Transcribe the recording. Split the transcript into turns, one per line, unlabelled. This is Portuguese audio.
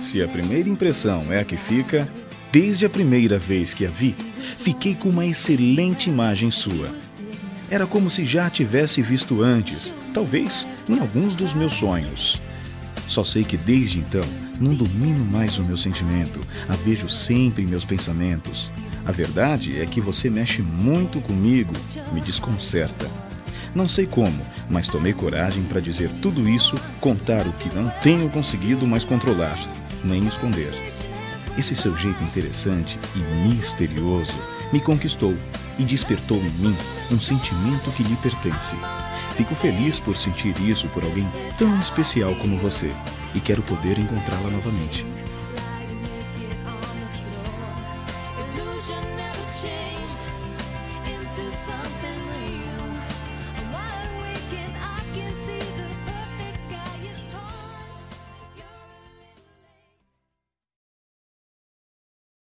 Se a primeira impressão é a que fica, desde a primeira vez que a vi, fiquei com uma excelente imagem sua. Era como se já a tivesse visto antes, talvez em alguns dos meus sonhos. Só sei que desde então não domino mais o meu sentimento, a vejo sempre em meus pensamentos. A verdade é que você mexe muito comigo, me desconcerta. Não sei como, mas tomei coragem para dizer tudo isso, contar o que não tenho conseguido mais controlar, nem esconder. Esse seu jeito interessante e misterioso me conquistou e despertou em mim um sentimento que lhe pertence. Fico feliz por sentir isso por alguém tão especial como você e quero poder encontrá-la novamente.